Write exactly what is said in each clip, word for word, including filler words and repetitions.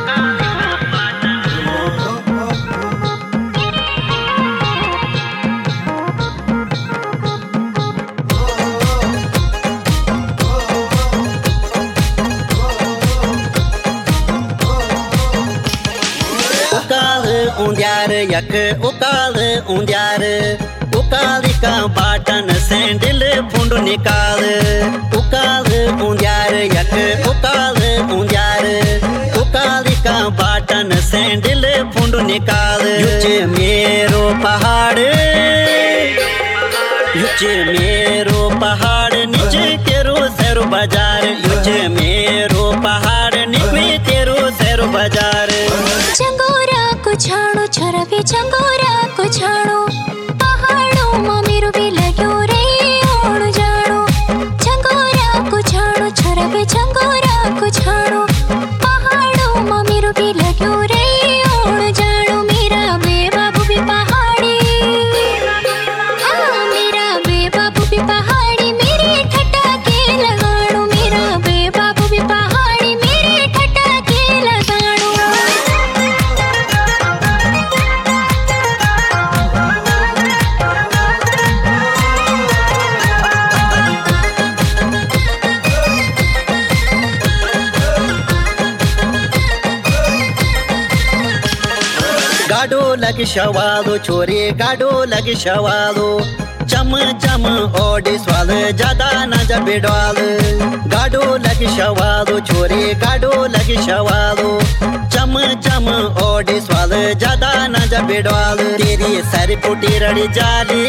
उंद्यार यक उकाल उंद्यार उकाली का बाटन सैंडल फुंड निकाल उकाल उंद्यार यक उकाल उंद्यार उकाली का बाटन सैंडल फुंड निकाल युच मेरो पहाड़ युच मेरो पहाड़ नीचे तेरो सैरो बाजार युच मेरो पहाड़ नीचे तेरो सैरो बाजार चंगोरा को छाड़ो छरवे चंगोरा को छाड़ो पहाड़ों में मेरो भी लगो रे ओण जाड़ो चंगोरा को छाड़ो छरवे चंगोरा को छाड़ो पहाड़ों में मेरो भी लगो रे ओण जाड़ो मेरा बेबाबू भी पहाड़ी हाँ मेरा बेबाबू भी पहाड़ी मेरे ठट्टा के लगाड़ो मेरा बेबाबू भी पहाड़ी मेरे ठट्टा के लगाड़ो गाडो लग शवालो छोरे गाडो लग शवालो चम चम ओडी स्वाल ज्यादा न जबेडवाल गाडो लग शवालो छोरे गाडो लग शवालो चम चम ओडी स्वाल ज्यादा न जबेडवाल तेरी सर फुटी रड़ी जाली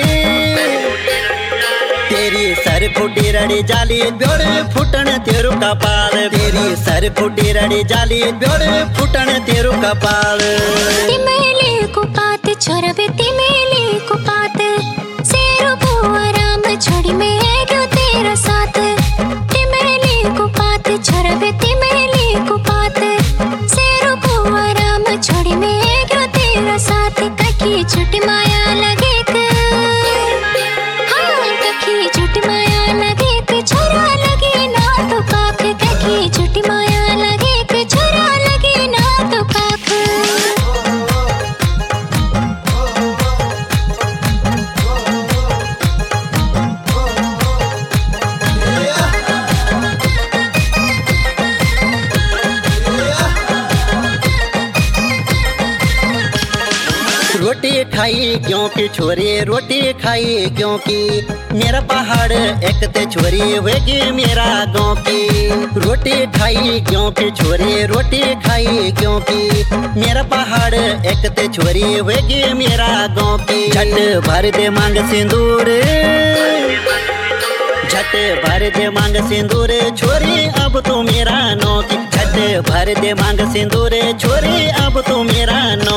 तेरी सर फुटी रड़ी जाली ब्योड़ फुटन तेरू कपाल तेरी सर फुटी रड़ी जाली ब्योड़ फुटन तेरू कपाल तिमेली को पात छोरबे तिमेली को पात सेरो को आराम छोड़ी में गयो तेरा साथ तिमेली को पात छोरबे तिमेली को पात सेरो को आराम छोड़ी में गयो तेरा साथ कखी छुट्टी माया लगे के हाँ कखी छुट्टी माया लगे के छोरा लगे ना तो काख कखी छुट्टी माया लगे के छोरा लगे ना तो काख रोटी खाई क्योंकि छोरी रोटी खाई क्योंकि मेरा पहाड़ एक ते छोरी वेगी मेरा गाँव की रोटी खाई क्योंकि छोरी रोटी खाई क्योंकि मेरा पहाड़ एक ते छोरी वेगी मेरा गाँव की झट भर दे मांग सिंदूर झट भर दे मांग सिंदूर छोरी अब तो मेरा नौ की झट भर दे मांग सिंदूर छोरी अब तो मेरा